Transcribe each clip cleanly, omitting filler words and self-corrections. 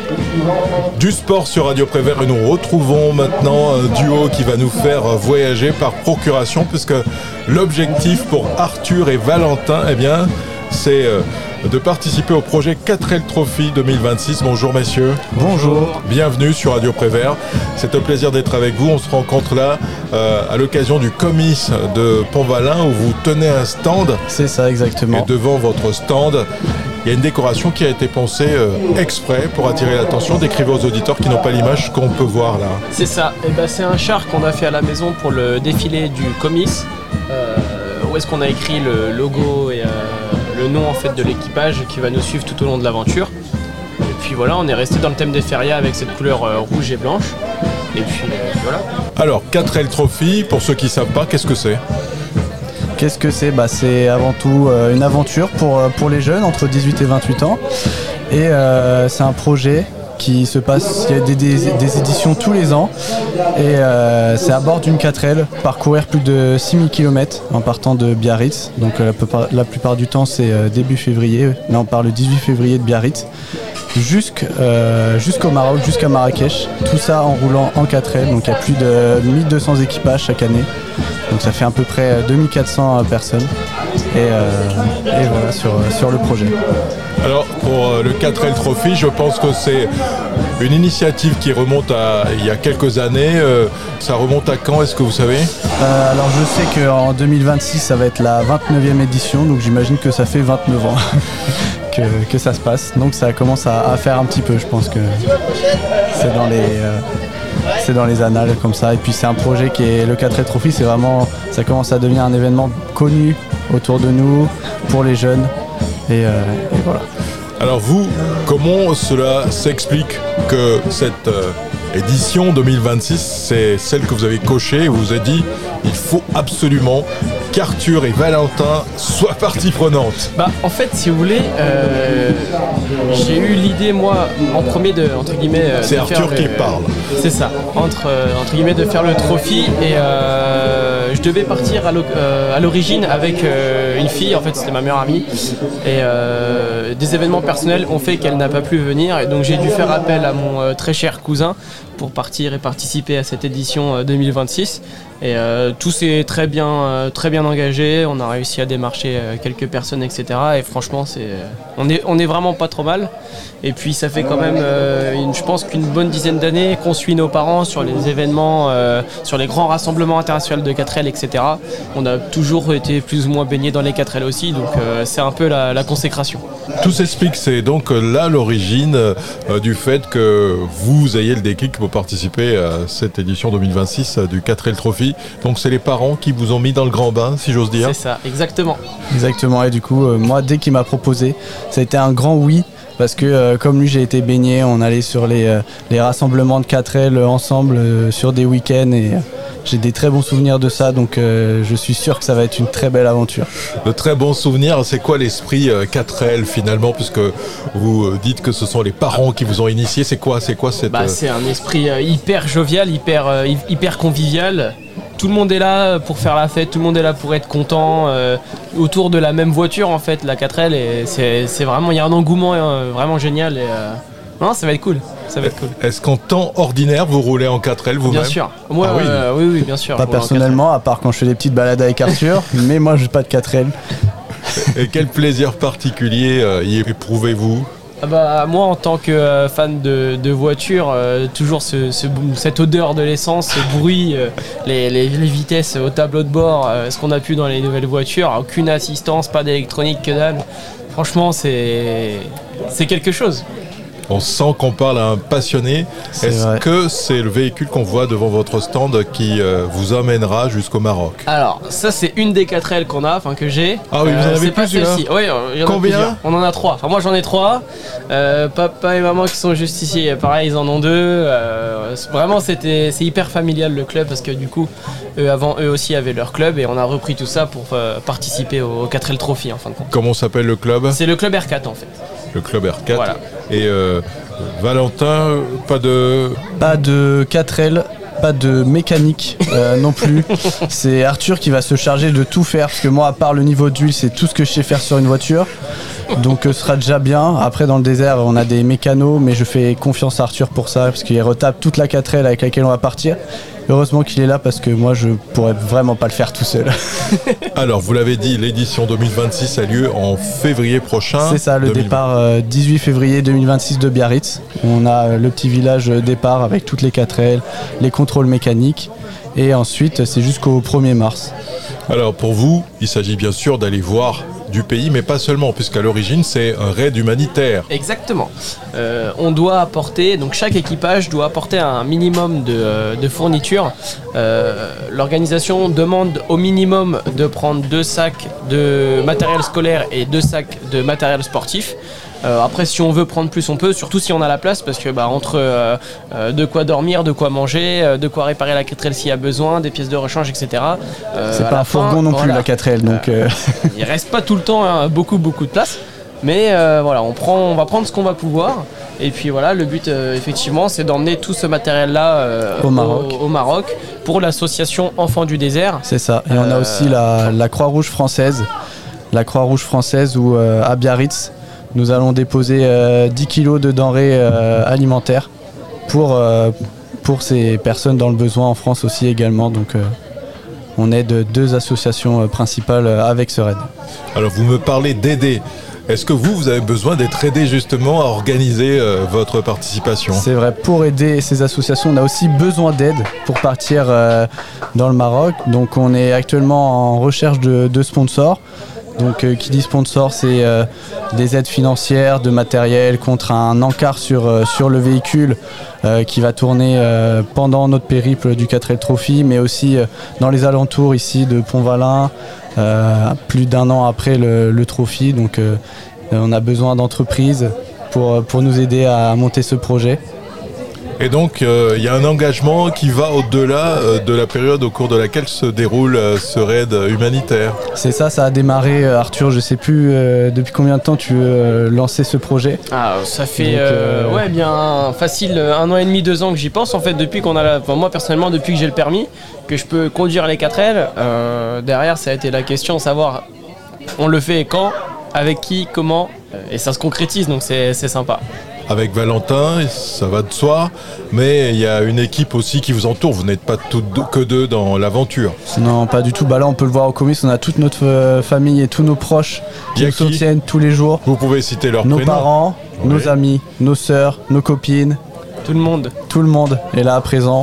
Du sport sur Radio Prévert et nous retrouvons maintenant un duo qui va nous faire voyager par procuration puisque l'objectif pour Arthur et Valentin, eh bien, c'est de participer au projet 4L Trophy 2026. Bonjour messieurs. Bonjour. Bienvenue sur Radio Prévert. C'est un plaisir d'être avec vous. On se rencontre là à l'occasion du comice de Pont-Valin où vous tenez un stand. C'est ça, exactement. Et devant votre stand, il y a une décoration qui a été pensée exprès pour attirer l'attention. Décrivez aux auditeurs qui n'ont pas l'image qu'on peut voir là. C'est ça. Et c'est un char qu'on a fait à la maison pour le défilé du comice. Où est-ce qu'on a écrit le logo et le nom en fait de l'équipage qui va nous suivre tout au long de l'aventure. Et puis voilà, on est resté dans le thème des férias avec cette couleur rouge et blanche. Et puis voilà. Alors 4L Trophy, pour ceux qui ne savent pas, qu'est-ce que c'est ? Qu'est-ce que c'est ? C'est avant tout une aventure pour les jeunes entre 18 et 28 ans. Et c'est un projet qui se passe, il y a des éditions tous les ans et c'est à bord d'une 4L, parcourir plus de 6000 km en partant de Biarritz, donc la plupart du temps c'est début février, là on part le 18 février de Biarritz jusqu'au Maroc, jusqu'à Marrakech, tout ça en roulant en 4L, donc il y a plus de 1200 équipages chaque année, donc ça fait à peu près 2400 personnes et voilà sur le projet. Alors pour le 4L Trophy, je pense que c'est une initiative qui remonte à il y a quelques années. Ça remonte à quand, est-ce que vous savez ? Alors je sais qu'en 2026 ça va être la 29e édition, donc j'imagine que ça fait 29 ans que ça se passe. Donc ça commence à faire un petit peu, je pense que c'est dans les annales comme ça. Et puis c'est un projet qui est le 4L Trophy, c'est vraiment, ça commence à devenir un événement connu autour de nous, pour les jeunes. Et voilà. Alors vous, comment cela s'explique que cette édition 2026, c'est celle que vous avez cochée et vous vous êtes dit il faut absolument qu'Arthur et Valentin soient partie prenante. En fait, si vous voulez, j'ai eu l'idée moi en premier de entre guillemets. C'est de Arthur qui parle. C'est ça, entre guillemets de faire le trophy et je devais partir à l'origine avec une fille, en fait c'était ma meilleure amie et des événements personnels ont fait qu'elle n'a pas pu venir et donc j'ai dû faire appel à mon très cher cousin pour partir et participer à cette édition 2026 et tout s'est très bien engagé, on a réussi à démarcher quelques personnes etc et franchement on est vraiment pas trop mal et puis ça fait quand même je pense qu'une bonne dizaine d'années qu'on suit nos parents sur les événements, sur les grands rassemblements internationaux de 4L etc. On a toujours été plus ou moins baignés dans les 4L aussi donc c'est un peu la consécration. Tout s'explique, c'est donc là l'origine du fait que vous ayez le déclic pour participer à cette édition 2026 du 4L Trophy. Donc c'est les parents qui vous ont mis dans le grand bain, si j'ose dire. C'est ça, exactement. Exactement, et du coup, moi, dès qu'il m'a proposé, ça a été un grand oui, parce que comme lui, j'ai été baigné, on allait sur les rassemblements de 4L ensemble sur des week-ends, et j'ai des très bons souvenirs de ça, donc je suis sûr que ça va être une très belle aventure. De très bons souvenirs, c'est quoi l'esprit 4L finalement, puisque vous dites que ce sont les parents qui vous ont initié, c'est quoi cette... C'est un esprit hyper jovial, hyper convivial. Tout le monde est là pour faire la fête, tout le monde est là pour être content autour de la même voiture en fait, la 4L, et c'est vraiment, il y a un engouement vraiment génial et non, ça va être cool. Est-ce qu'en temps ordinaire vous roulez en 4L vous-même ? Bien sûr. Moi, oui, bien sûr. Pas personnellement, à part quand je fais des petites balades avec Arthur, mais moi je n'ai pas de 4L. Et quel plaisir particulier y éprouvez-vous ? Moi en tant que fan de voiture, toujours cette odeur de l'essence, ce bruit, les vitesses au tableau de bord, ce qu'on a pu dans les nouvelles voitures, aucune assistance, pas d'électronique, que dalle. Franchement c'est quelque chose. On sent qu'on parle à un passionné. Est-ce que c'est le véhicule qu'on voit devant votre stand qui vous amènera jusqu'au Maroc ? Alors, ça c'est une des 4L qu'on a, que j'ai. Ah oui, vous en avez plus là ? Oui, il y en a plusieurs. On en a 3. Enfin, moi j'en ai 3. Papa et maman qui sont juste ici, pareil, ils en ont 2. Vraiment, c'est hyper familial le club parce que du coup, eux aussi avaient leur club et on a repris tout ça pour participer au 4L Trophy en fin de compte. Comment s'appelle le club ? C'est le club R4 en fait. Le club R4. Voilà. Et Valentin, pas de 4L, pas de mécanique non plus. C'est Arthur qui va se charger de tout faire parce que moi, à part le niveau d'huile, c'est tout ce que je sais faire sur une voiture. Donc ce sera déjà bien. Après dans le désert on a des mécanos, mais je fais confiance à Arthur pour ça parce qu'il retape toute la 4L avec laquelle on va partir. Heureusement qu'il est là parce que moi je pourrais vraiment pas le faire tout seul. Alors vous l'avez dit, l'édition 2026 a lieu en février prochain. C'est ça, le départ 18 février 2026 de Biarritz. On a le petit village départ avec toutes les 4L, les contrôles mécaniques. Et ensuite c'est jusqu'au 1er mars. Alors pour vous, il s'agit bien sûr d'aller voir du pays, mais pas seulement, puisqu'à l'origine c'est un raid humanitaire. Exactement. On doit apporter, donc chaque équipage doit apporter un minimum de fournitures. L'organisation demande au minimum de prendre 2 sacs de matériel scolaire et 2 sacs de matériel sportif. Après si on veut prendre plus on peut, surtout si on a la place parce que entre de quoi dormir, de quoi manger, de quoi réparer la 4L s'il y a besoin, des pièces de rechange, etc. C'est pas un fourgon non plus la 4L donc il reste pas tout le temps beaucoup de place, mais on va prendre ce qu'on va pouvoir. Et puis voilà, le but effectivement c'est d'emmener tout ce matériel là au Maroc pour l'association Enfants du désert. C'est ça, et on a aussi la Croix-Rouge française. La Croix-Rouge française où à Biarritz nous allons déposer 10 kilos de denrées alimentaires pour ces personnes dans le besoin en France aussi également. Donc on aide 2 associations principales avec ce raid. Alors vous me parlez d'aider. Est-ce que vous avez besoin d'être aidé justement à organiser votre participation ? C'est vrai, pour aider ces associations, on a aussi besoin d'aide pour partir dans le Maroc. Donc on est actuellement en recherche de sponsors. Donc qui dit sponsor, c'est des aides financières, de matériel contre un encart sur le véhicule qui va tourner pendant notre périple du 4L Trophy, mais aussi dans les alentours ici de Pont-Valin, plus d'1 an après le Trophy. Donc on a besoin d'entreprises pour nous aider à monter ce projet. Et donc, il y a un engagement qui va au-delà de la période au cours de laquelle se déroule ce raid humanitaire. C'est ça, ça a démarré, Arthur, je sais plus depuis combien de temps tu veux lancer ce projet. Ça fait bien facile 1 an et demi, 2 ans que j'y pense. En fait, depuis qu'on a moi personnellement, depuis que j'ai le permis, que je peux conduire les 4L, derrière ça a été la question de savoir on le fait quand, avec qui, comment, et ça se concrétise, donc c'est sympa. Avec Valentin, ça va de soi, mais il y a une équipe aussi qui vous entoure. Vous n'êtes pas que 2 dans l'aventure. Non, pas du tout. Là, on peut le voir au comice, on a toute notre famille et tous nos proches qui nous soutiennent tous les jours. Vous pouvez citer leurs prénoms. Nos parents, nos amis, nos sœurs, nos copines. Tout le monde. Tout le monde est là à présent.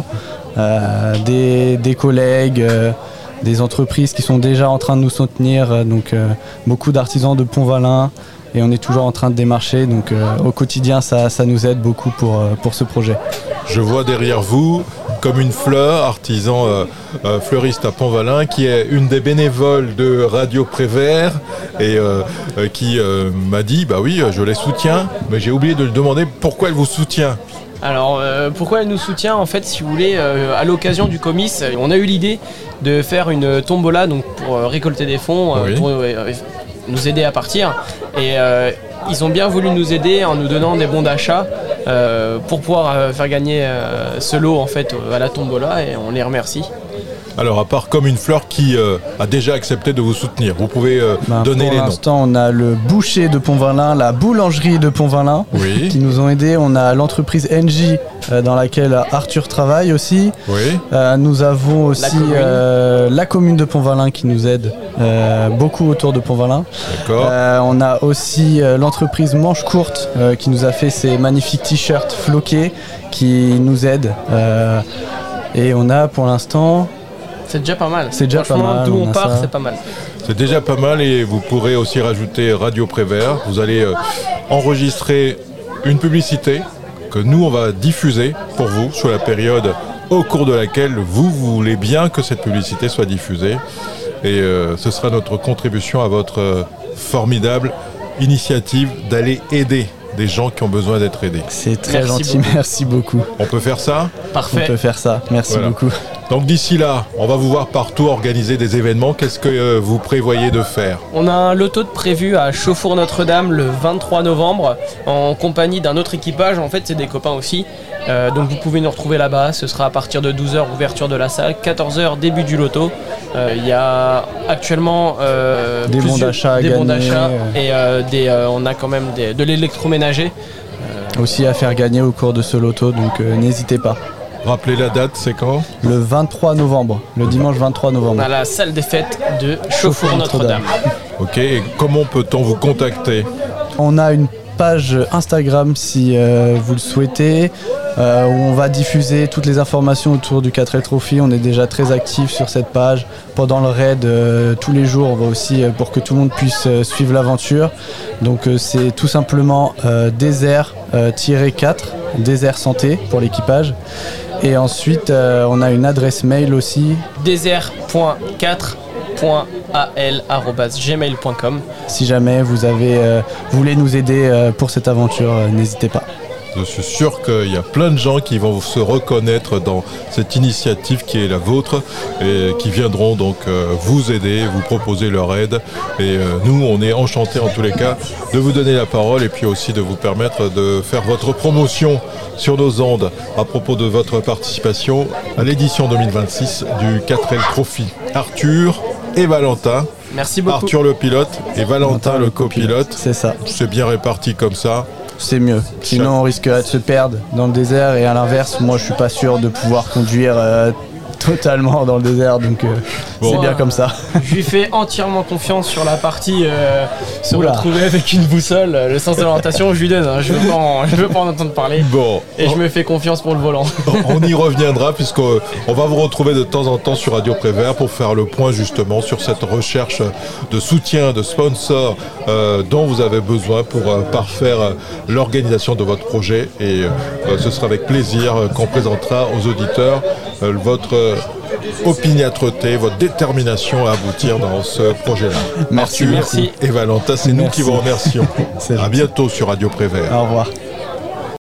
Des collègues, des entreprises qui sont déjà en train de nous soutenir. Donc, beaucoup d'artisans de Pont-Valin. Et on est toujours en train de démarcher, donc au quotidien ça nous aide beaucoup pour ce projet. Je vois derrière vous, comme une fleur, artisan fleuriste à Pont-Valin, qui est une des bénévoles de Radio Prévert et qui m'a dit, bah oui, je les soutiens, mais j'ai oublié de lui demander pourquoi elle vous soutient. Alors pourquoi elle nous soutient, en fait, si vous voulez, à l'occasion du comice, on a eu l'idée de faire une tombola donc, pour récolter des fonds, pour nous aider à partir, et ils ont bien voulu nous aider en nous donnant des bons d'achat pour pouvoir faire gagner ce lot en fait à la tombola, et on les remercie. Alors, à part Comme une fleur qui a déjà accepté de vous soutenir, vous pouvez donner les noms. Pour l'instant, on a le boucher de Pont-Valin, la boulangerie de Pont-Valin qui nous ont aidés. On a l'entreprise NJ dans laquelle Arthur travaille aussi. Nous avons aussi la commune de Pont-Valin qui nous aide beaucoup autour de Pont-Valin. On a aussi l'entreprise Manche Courte qui nous a fait ces magnifiques t-shirts floqués qui nous aident. Et on a pour l'instant... C'est déjà pas mal. C'est déjà pas mal. D'où on part, c'est pas mal. C'est déjà pas mal, et vous pourrez aussi rajouter Radio Prévert. Vous allez enregistrer une publicité que nous, on va diffuser pour vous sur la période au cours de laquelle vous voulez bien que cette publicité soit diffusée. Et ce sera notre contribution à votre formidable initiative d'aller aider des gens qui ont besoin d'être aidés. C'est très gentil, merci beaucoup. On peut faire ça ? Parfait. On peut faire ça, merci beaucoup. Donc d'ici là, on va vous voir partout organiser des événements. Qu'est-ce que vous prévoyez de faire ? On a un loto de prévu à Chauffour-Notre-Dame le 23 novembre en compagnie d'un autre équipage. En fait, c'est des copains aussi. Donc vous pouvez nous retrouver là-bas. Ce sera à partir de 12h, ouverture de la salle, 14h, début du loto. Il y a actuellement des bons d'achat à gagner. Et on a quand même de l'électroménager. Aussi à faire gagner au cours de ce loto, donc n'hésitez pas. Rappelez la date, c'est quand ? Le 23 novembre, le dimanche 23 novembre. À la salle des fêtes de Chauffour-Notre-Dame. Ok, et comment peut-on vous contacter ? On a une page Instagram si vous le souhaitez, où on va diffuser toutes les informations autour du 4L Trophy. On est déjà très actifs sur cette page. Pendant le raid, tous les jours, on va aussi, pour que tout le monde puisse suivre l'aventure. Donc c'est tout simplement désert-4, désert santé pour l'équipage. Et ensuite, on a une adresse mail aussi. désert.4.al@gmail.com. Si jamais vous voulez nous aider pour cette aventure, n'hésitez pas. Je suis sûr qu'il y a plein de gens qui vont se reconnaître dans cette initiative qui est la vôtre et qui viendront donc vous aider, vous proposer leur aide. Et nous, on est enchantés en tous les cas de vous donner la parole et puis aussi de vous permettre de faire votre promotion sur nos ondes à propos de votre participation à l'édition 2026 du 4L Trophy. Arthur et Valentin. Merci beaucoup. Arthur le pilote et Valentin le copilote. C'est ça. C'est bien réparti comme ça. C'est mieux. Sinon, on risquerait de se perdre dans le désert. Et à l'inverse, moi, je suis pas sûr de pouvoir conduire totalement dans le désert. Donc, c'est bien comme ça. Je lui fais entièrement confiance sur la partie se retrouver avec une boussole. Le sens de l'orientation, je lui donne. Je veux pas en entendre parler. Bon. Et je me fais confiance pour le volant. On y reviendra puisqu'on va vous retrouver de temps en temps sur Radio Prévert pour faire le point justement sur cette recherche de soutien, de sponsors dont vous avez besoin pour parfaire l'organisation de votre projet. Et ce sera avec plaisir qu'on présentera aux auditeurs votre opiniâtreté, votre détermination à aboutir dans ce projet-là. Merci. Et Valentin, c'est nous qui vous remercions. À bientôt sur Radio Prévert. Au revoir.